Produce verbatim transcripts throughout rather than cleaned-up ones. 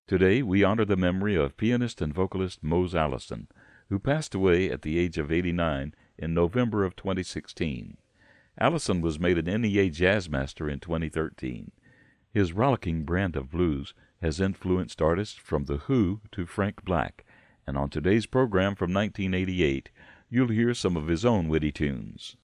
Today, we honor the memory of pianist and vocalist Mose Allison, who passed away at the age of eighty-nine in November of twenty sixteen. Allison was made an N E A Jazz Master in twenty thirteen. His rollicking brand of blues has influenced artists from The Who to Frank Black, and on today's program from nineteen eighty-eight, you'll hear some of his own witty tunes.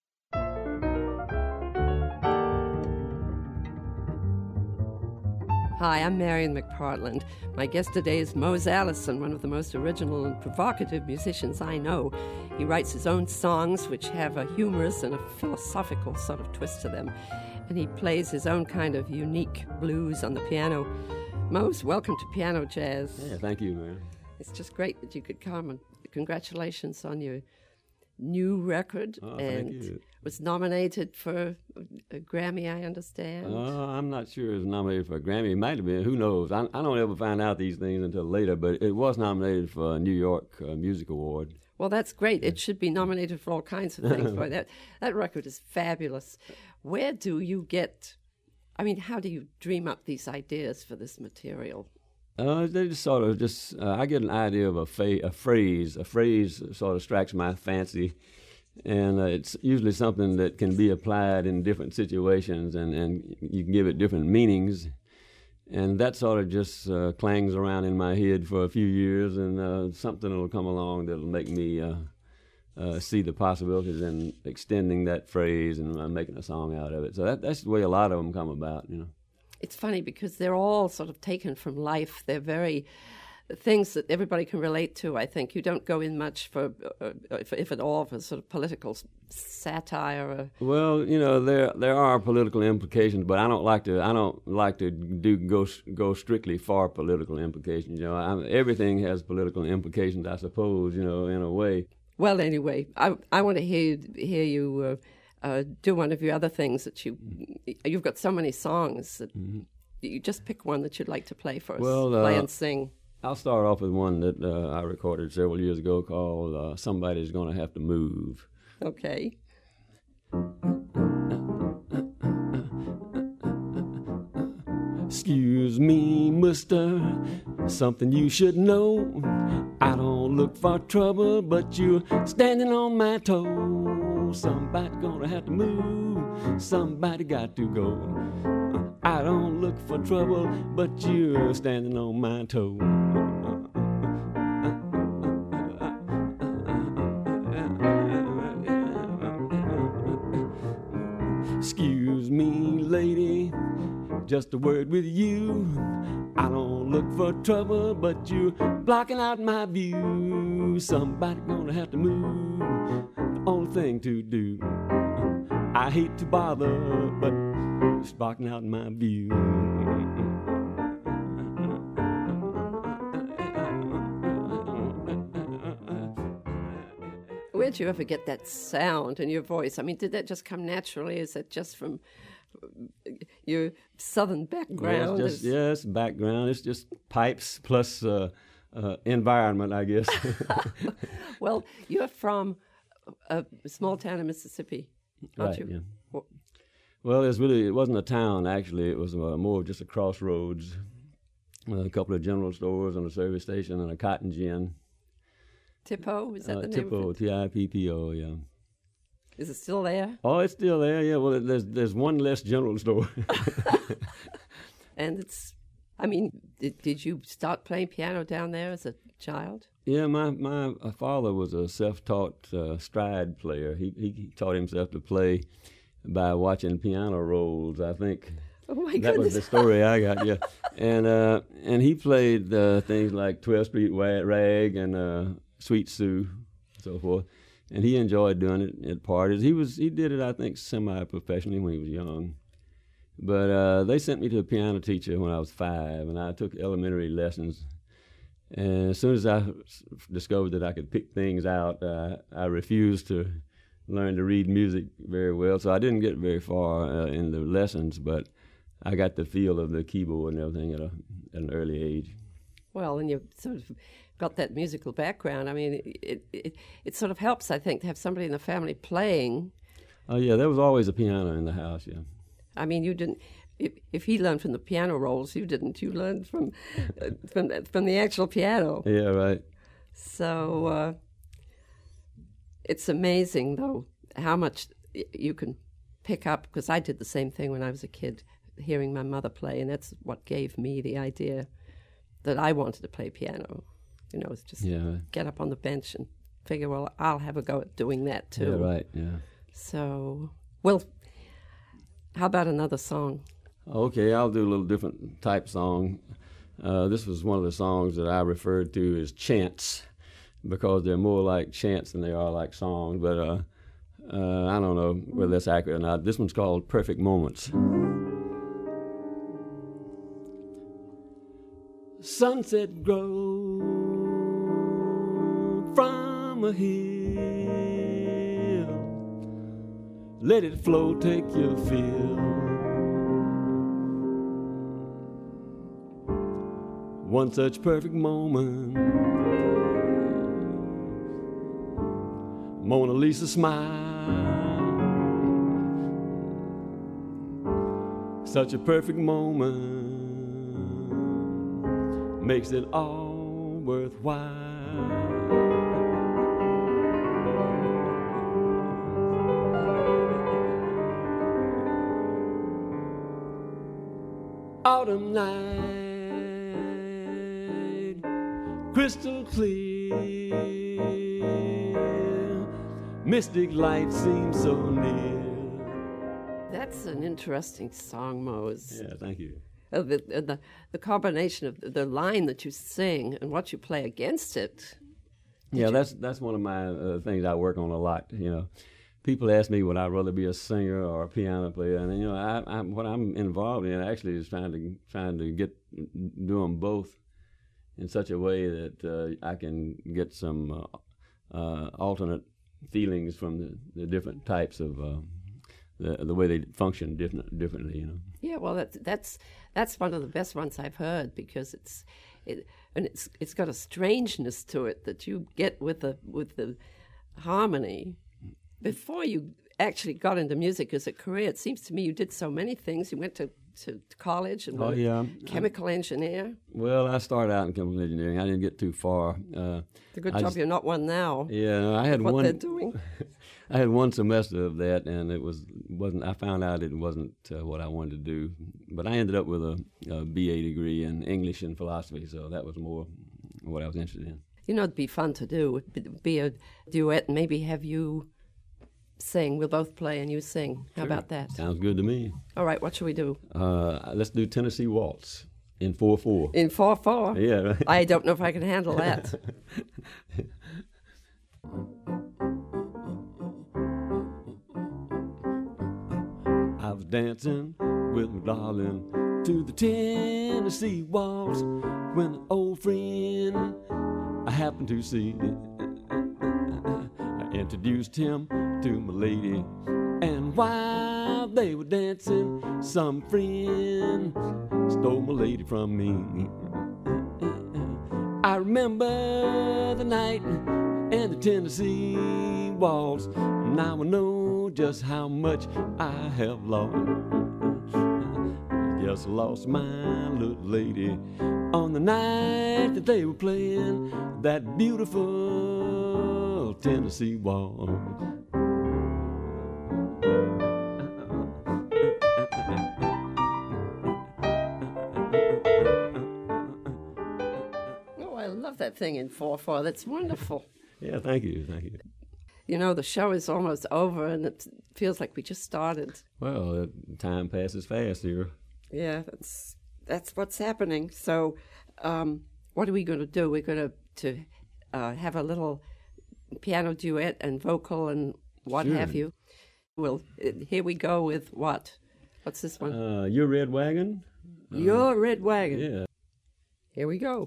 Hi, I'm Marion McPartland. My guest today is Mose Allison, one of the most original and provocative musicians I know. He writes his own songs, which have a humorous and a philosophical sort of twist to them, and he plays his own kind of unique blues on the piano. Mose, welcome to Piano Jazz. Yeah, thank you, man. It's just great that you could come, and congratulations on your new record. Oh, and thank you. Was nominated for a Grammy, I understand. Uh, I'm not sure it was nominated for a Grammy. It might have been. Who knows? I, I don't ever find out these things until later, but it was nominated for a New York uh, Music Award. Well, that's great. It should be nominated for all kinds of things. Boy, that, that record is fabulous. Where do you get, I mean, how do you dream up these ideas for this material? Uh, they just sort of just, uh, I get an idea of a, fa- a phrase. A phrase sort of strikes my fancy. And uh, it's usually something that can be applied in different situations, and, and you can give it different meanings. And that sort of just uh, clangs around in my head for a few years, and uh, something will come along that will make me uh, uh, see the possibilities in extending that phrase and uh, making a song out of it. So that, that's the way a lot of them come about, you know. It's funny because they're all sort of taken from life. They're very things that everybody can relate to, I think. You don't go in much for, uh, if, if at all, for sort of political satire. Or well, you know, there there are political implications, but I don't like to I don't like to do go go strictly for political implications. You know, I, everything has political implications, I suppose. You know, in a way. Well, anyway, I I want to hear hear you uh, uh, do one of your other things that you you've got so many songs that mm-hmm. you just pick one that you'd like to play for us. Well, play uh, and sing. I'll start off with one that uh, I recorded several years ago called uh, Somebody's Gonna Have to Move. Okay. Excuse me, mister, something you should know. I don't look for trouble, but you're standing on my toes. Somebody's gonna have to move, somebody got to go. I don't look for trouble, but you're standing on my toe. Excuse me, lady, just a word with you. I don't look for trouble, but you're blocking out my view. Somebody gonna have to move, the only thing to do. I hate to bother, but it's blocking out my view. Where'd you ever get that sound in your voice? I mean, did that just come naturally? Is that just from your southern background? Yes, just, yes, background. It's just pipes plus uh, uh, environment, I guess. Well, you're from a small town in Mississippi, aren't right, you? Yeah. Well, Well, it's really, it wasn't a town, actually. It was uh, more of just a crossroads. Uh, a couple of general stores and a service station and a cotton gin. Tippo, is that uh, the name Tippo, of it? T I P P O, yeah. Is it still there? Oh, it's still there, yeah. Well, there's there's one less general store. And it's, I mean, did, did you start playing piano down there as a child? Yeah, my my father was a self-taught uh, stride player. He he taught himself to play by watching piano rolls, I think. Oh, my that goodness. was the story I got, yeah. And uh, and he played uh, things like twelfth Street Rag and uh, Sweet Sue, and so forth. And he enjoyed doing it at parties. He was he did it, I think, semi-professionally when he was young. But uh, they sent me to a piano teacher when I was five, and I took elementary lessons. And as soon as I discovered that I could pick things out, uh, I refused to learn to read music very well. So I didn't get very far uh, in the lessons, but I got the feel of the keyboard and everything at, a, at an early age. Well, and you sort of got that musical background. I mean, it, it it sort of helps, I think, to have somebody in the family playing. Oh, yeah, there was always a piano in the house, yeah. I mean, you didn't. if, if he learned from the piano rolls, you didn't. You learned from uh, from from the actual piano. Yeah, right. So uh, it's amazing, though, how much you can pick up, because I did the same thing when I was a kid, hearing my mother play, and that's what gave me the idea that I wanted to play piano. You know, it's just yeah. get up on the bench and figure, well, I'll have a go at doing that too. Yeah, right, yeah. So, well, how about another song? Okay, I'll do a little different type song. Uh, this was one of the songs that I referred to as chants, because they're more like chants than they are like songs, but uh, uh, I don't know whether that's accurate or not. This one's called Perfect Moments. Sunset glow from a hill, let it flow, take your fill. One such perfect moment, Mona Lisa smile. Such a perfect moment makes it all worthwhile. Autumn night, crystal clear, mystic light seems so near. That's an interesting song, Mose. Yeah, thank you. Uh, the, uh, the the combination of the, the line that you sing and what you play against it. Yeah, you... that's that's one of my uh, things I work on a lot. You know, people ask me would I rather be a singer or a piano player, and you know, I, I, what I'm involved in actually is trying to trying to get do them both in such a way that uh, I can get some uh, uh, alternate feelings from the, the different types of uh, the the way they function different differently. You know. Yeah, well, that's that's that's one of the best ones I've heard, because it's it and it's it's got a strangeness to it that you get with the with the harmony. Before you actually got into music as a career, it seems to me you did so many things. You went to, to college and oh, were yeah. a chemical I, engineer. Well, I started out in chemical engineering. I didn't get too far. Uh, it's a good I job just, you're not one now. Yeah, I had what one. They're doing. I had one semester of that, and it was wasn't. I found out it wasn't uh, what I wanted to do. But I ended up with a, a B A degree in English and philosophy, so that was more what I was interested in. You know, it'd be fun to do. It'd be a duet, and maybe have you sing. We'll both play and you sing. How Sure. about that? Sounds good to me. All right, what shall we do? Uh, let's do Tennessee Waltz in four four. In four four? Yeah, right. I don't know if I can handle that. I was dancing with my darling to the Tennessee Waltz when an old friend I happened to see. I introduced him to my lady, and while they were dancing, some friend stole my lady from me. I remember the night and the Tennessee Waltz. Now I know just how much I have lost. Just lost my little lady on the night that they were playing that beautiful Tennessee Waltz. Oh, I love that thing in four four. That's wonderful. Yeah, thank you, thank you. You know, the show is almost over, and it feels like we just started. Well, uh, time passes fast here. Yeah, that's that's what's happening. So, um, what are we going to do? We're going to to uh, have a little piano duet and vocal and what Sure. have you. Well, uh, here we go with what? What's this one? Uh, Your Red Wagon? Your Red Wagon. Yeah. Here we go.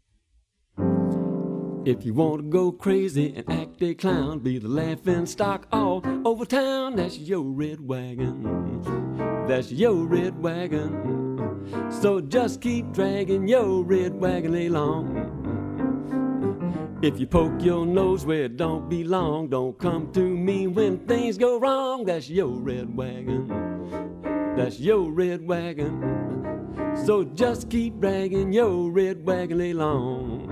If you want to go crazy and act a clown, be the laughing stock all over town, that's your red wagon. That's your red wagon. So just keep dragging your red wagon along. If you poke your nose where it don't belong, don't come to me when things go wrong, that's your red wagon. That's your red wagon. So just keep dragging your red wagon along.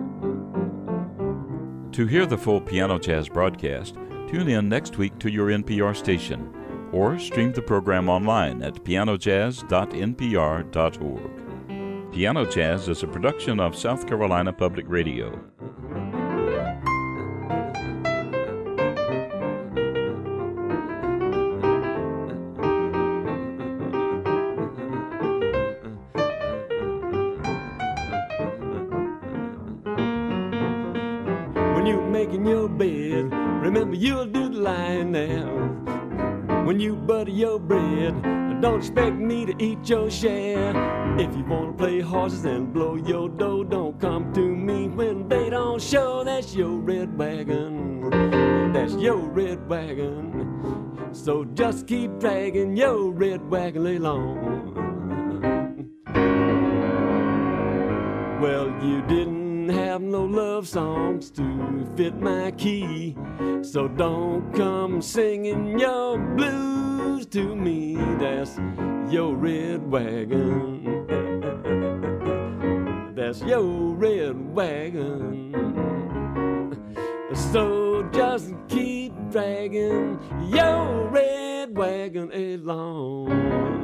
To hear the full Piano Jazz broadcast, tune in next week to your N P R station, or stream the program online at piano jazz dot n p r dot org. Piano Jazz is a production of South Carolina Public Radio. When you making your bed, remember you'll do the lying now. When you butter your bread, don't expect me to eat your share. If you wanna play horses and blow your dough, don't come to me when they don't show. That's your red wagon. That's your red wagon. So just keep dragging your red wagon along. Well, you didn't have no love songs to fit my key, so don't come singing your blues to me. That's your red wagon. That's your red wagon. So just keep dragging your red wagon along.